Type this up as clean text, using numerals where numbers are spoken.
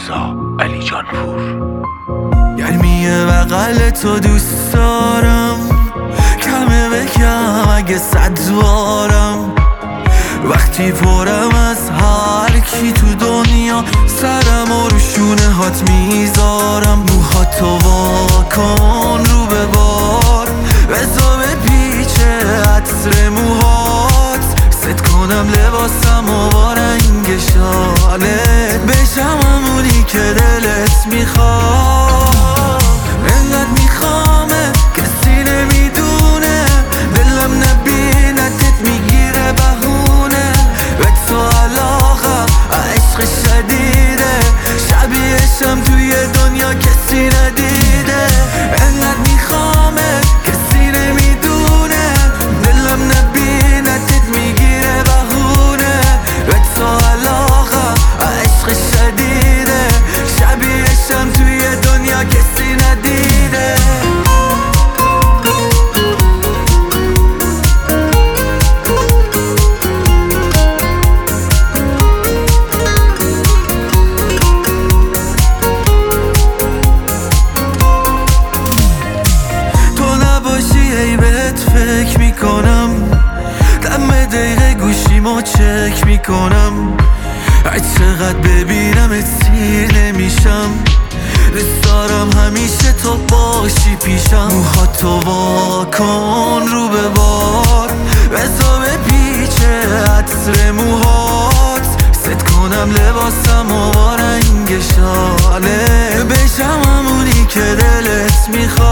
رضا علیجانپور. گرمی بغل تو دوست دارم، کمه بگم اگه 100 بارم. وقتی پرم از هر کی تو دنیا، سرم رو شونه هات میذارم. موهاتو واکن رو به بار، بزا به پیچه عطر موهات. ست کنم لباسم و با رنگ شالت، بشم همونی که دلت میخواد. انقدر میخوامه کسی نمیدونه، دلم نبینتت میگیره بهونه. به تو علاقم عشق شدیده، شبیهشم توی دنیا کسی ندیده. انقدر میخوامه کسی نمیدونه، دلم نبینتت میگیره بهونه. به تو علاقم عشق شدیده، شبیهشم توی دنیا کسی ندیده. فکر میکنم دم دقیقه گوشیمو چک میکنم، هر چقدر ببینمت سیر نمیشم. دوست دارم همیشه تو باشی پیشم. موهاتو واکن رو به بار، بزا به پیچه عطر موهات. ست کنم لباسم و با رنگ شاله، بشم همونی که دلت میخواد.